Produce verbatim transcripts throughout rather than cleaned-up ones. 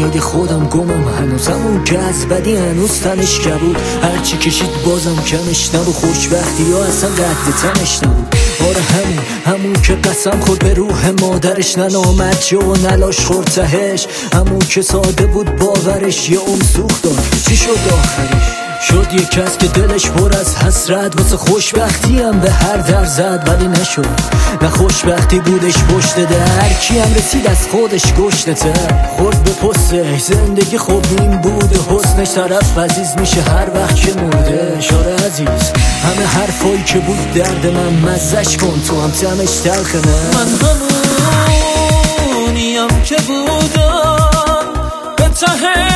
امید خودم گمم هنوز، همون که از بدی هنوز تنش کبود، هرچی کشید بازم کمش نبود، خوشبختی ها اصلا قد تنش نبود. آره همون همون که قسم خورد به روح مادرش، ننامد جا و نلاش خورد تهش، همون که ساده بود باورش یه اون سوخت داد. چی شد آخرش؟ شد یک کس که دلش پر از حسرت واسه خوشبختی هم به هر در زد، ولی نشد. نه خوشبختی بودش پشت در، کی هم رسید از خودش گشنه تر، خورد به پستش زندگی خوب این بود، حسنش طرف عزیز میشه هر وقت که مرده. شاره عزیز همه حرفایی که بود درد من، مزش کن تو هم تمش تلخ نه. من همونیم که بودم به ته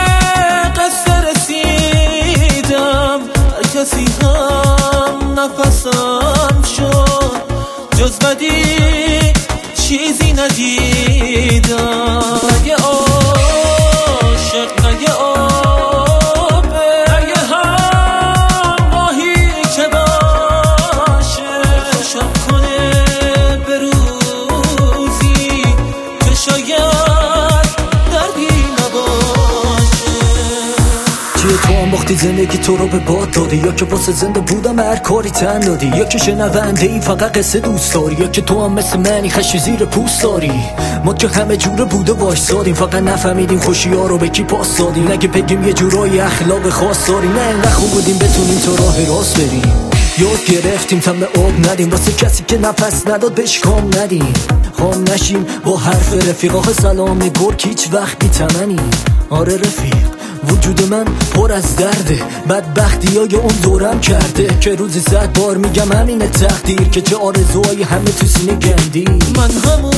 کسی هم نفسم شد، جز بدی چیزی ندیدم. اگه عاشق نگه آبه، اگه همراهی که باشه، شب کنه به روزی که شاید دردی نباشه. چیه تو هم باختی زندگی تو رو به باد دادی، یا که واسه زنده بودم هر کاری تن دادی، یا که شنونده ای فقط قصه دوست داری، یا که تو هم مثل منی خشی زیر پوست داری. ما که همه جوره بوده باش سادیم، فقط نفهمیدیم خوشی ها رو به کی پاس دادیم. نگه بگیم یه جورایی اخلاق خاص داریم، نه انقدر خوب بودیم بتونیم تو راه راست بریم. یاد گرفتیم تم آب ندیم، واسه کسی که نفس نداد بهش کام ندیم. خام نشیم با حرف رفیق، آخه سلام گرگ هیچ وقت بی تمنی. آره رفیق وجود من پر از درده، بدبختی های اون دورم کرده، که روزی صد بار میگم همینه تقدیر، که چه آرزوهای همه تو سینه گندی. من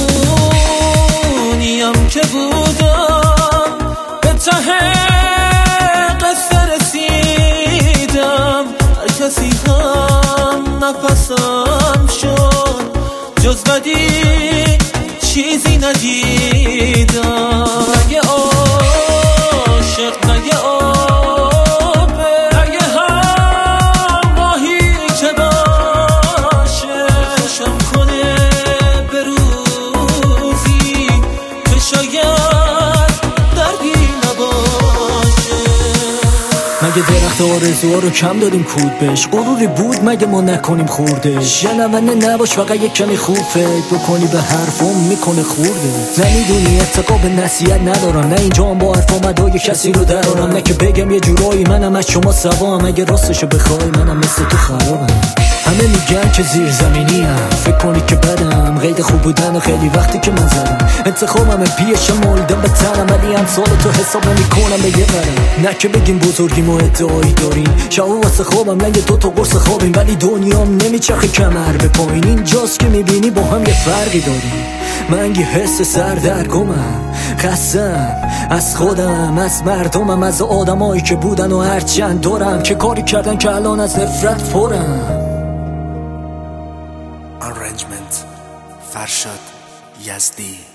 همونیم که بودم به ته قصه رسیدم، هر کسی هم نفسم شد، جز بدی چیزی ندیدم. اگه عاشق نگه آبه، اگه همراهی که باشه، شب کنه به روزی که شاید دردی نباشه. مگه درخت آرزوها رو کم دادیم کود بهش؟ غروری بود مگه ما نکنیم خوردش؟ شنونده نباش فقط یک کمی خوب فکر بکنی به حرفم میکنه خورده. نمیدونی اتقا به نصیحت ندارم، نه اینجا هم با حرف آمدای کسی رو درارم، نه که بگم یه جورایی منم از شما سوام، اگه راستشو بخوای منم مثل تو خرابم. همه میگن که زیر زمینی هم، فکر کنی که بدم قید خوب بودن خیلی وقتی که من زدم، انتخابم پیشم مولدم به تنم، ولی هم سال تو حساب نمی کنم به یه برم. نه که بگیم بزرگیم و ادعایی داریم، شب واسه خوابم نه یه دو تا قرص خوابیم، ولی دنیام نمیچخه کمر به پایین، اینجاست که میبینی با هم یه فرقی داریم. من یه حس سردرگمم، خستم از خودم، از مردمم، از آدمایی که بودن و هرچند دارم که کاری کردن که الان از نفرت پرم. Arrangement فرشاد یزدی.